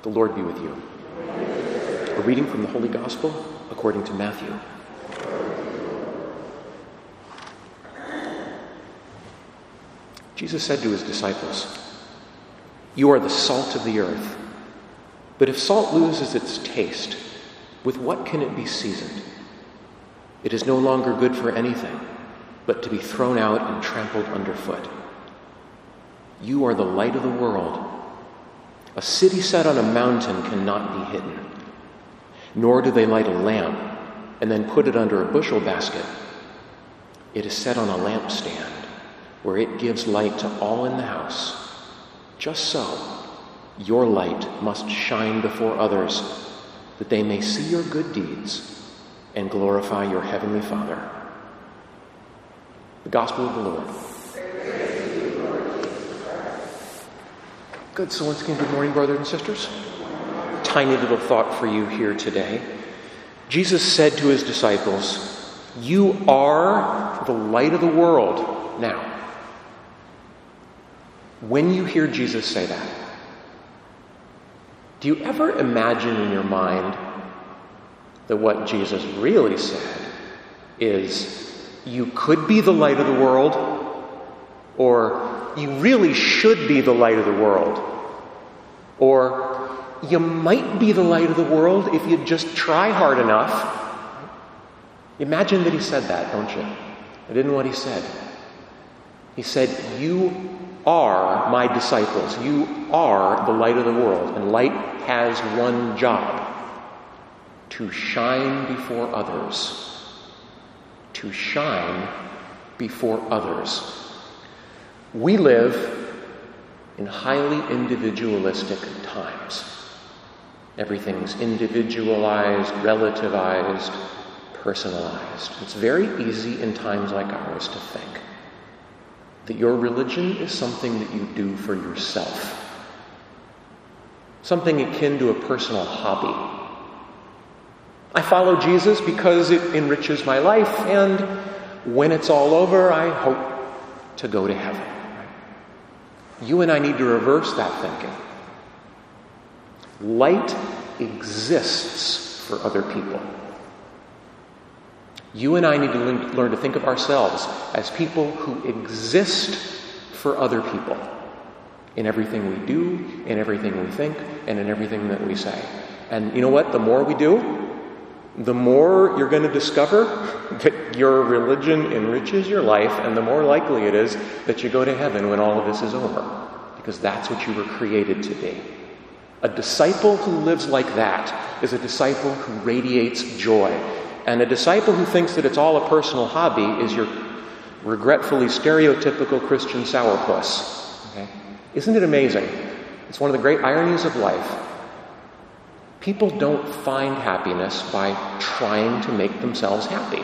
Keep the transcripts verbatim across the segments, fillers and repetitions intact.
The Lord be with you. A reading from the Holy Gospel according to Matthew. Jesus said to his disciples, "You are the salt of the earth. But if salt loses its taste, with what can it be seasoned? It is no longer good for anything, but to be thrown out and trampled underfoot. You are the light of the world. A city set on a mountain cannot be hidden. Nor do they light a lamp and then put it under a bushel basket. It is set on a lampstand, where it gives light to all in the house. Just so, your light must shine before others, that they may see your good deeds and glorify your heavenly Father." The Gospel of the Lord. Good. So once again, good morning, brothers and sisters. Tiny little thought for you here today. Jesus said to his disciples, "You are the light of the world." Now, when you hear Jesus say that, do you ever imagine in your mind that what Jesus really said is, you could be the light of the world, or you really should be the light of the world, or you might be the light of the world if you just try hard enough? Imagine that he said that, don't you? That isn't what he said. He said, "You are my disciples. You are the light of the world." And light has one job: to shine before others. To shine before others. We live in highly individualistic times. Everything's individualized, relativized, personalized. It's very easy in times like ours to think that your religion is something that you do for yourself. Something akin to a personal hobby. I follow Jesus because it enriches my life, and when it's all over, I hope to go to heaven. You and I need to reverse that thinking. Light exists for other people. You and I need to learn to think of ourselves as people who exist for other people in everything we do, in everything we think, and in everything that we say. And you know what? The more we do, the more you're going to discover that your religion enriches your life, and the more likely it is that you go to heaven when all of this is over, because that's what you were created to be. A disciple who lives like that is a disciple who radiates joy. And a disciple who thinks that it's all a personal hobby is your regretfully stereotypical Christian sourpuss. Okay? Isn't it amazing? It's one of the great ironies of life. People don't find happiness by trying to make themselves happy.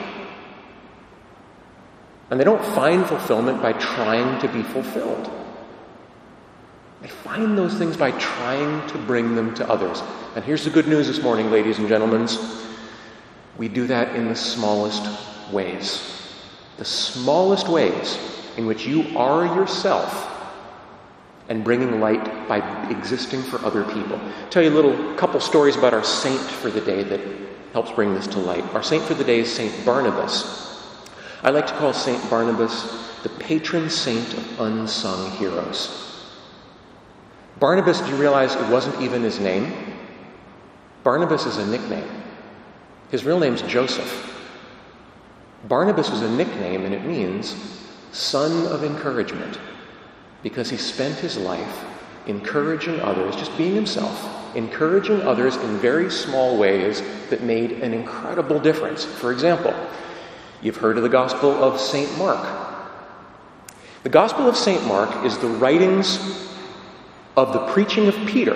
And they don't find fulfillment by trying to be fulfilled. They find those things by trying to bring them to others. And here's the good news this morning, ladies and gentlemen. We do that in the smallest ways. The smallest ways in which you are yourself and bringing light by existing for other people. I'll tell you a little couple stories about our saint for the day that helps bring this to light. Our saint for the day is Saint Barnabas. I like to call Saint Barnabas the patron saint of unsung heroes. Barnabas, do you realize it wasn't even his name? Barnabas is a nickname. His real name's Joseph. Barnabas was a nickname, and it means son of encouragement, because he spent his life encouraging others, just being himself, encouraging others in very small ways that made an incredible difference. For example, you've heard of the Gospel of Saint Mark. The Gospel of Saint Mark is the writings of the preaching of Peter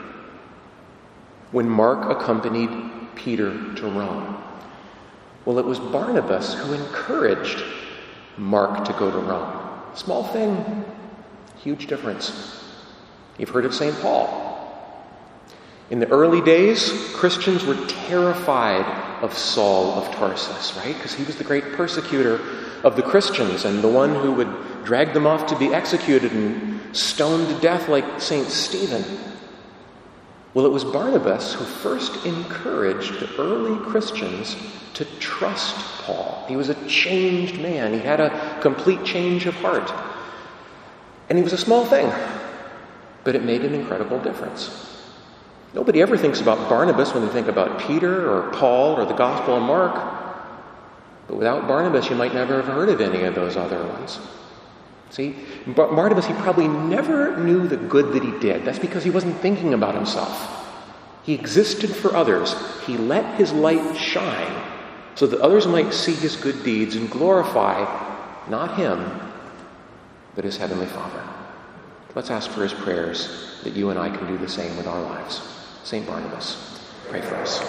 when Mark accompanied Peter to Rome. Well, it was Barnabas who encouraged Mark to go to Rome. Small thing, huge difference. You've heard of Saint Paul. In the early days, Christians were terrified of Saul of Tarsus, right? Because he was the great persecutor of the Christians and the one who would drag them off to be executed and stoned to death like Saint Stephen. Well, it was Barnabas who first encouraged the early Christians to trust Paul. He was a changed man. He had a complete change of heart. And he was a small thing, but it made an incredible difference. Nobody ever thinks about Barnabas when they think about Peter or Paul or the Gospel of Mark. But without Barnabas, you might never have heard of any of those other ones. See, Barnabas, he probably never knew the good that he did. That's because he wasn't thinking about himself. He existed for others. He let his light shine so that others might see his good deeds and glorify not him, but his heavenly Father. Let's ask for his prayers that you and I can do the same with our lives. Saint Barnabas, pray for us.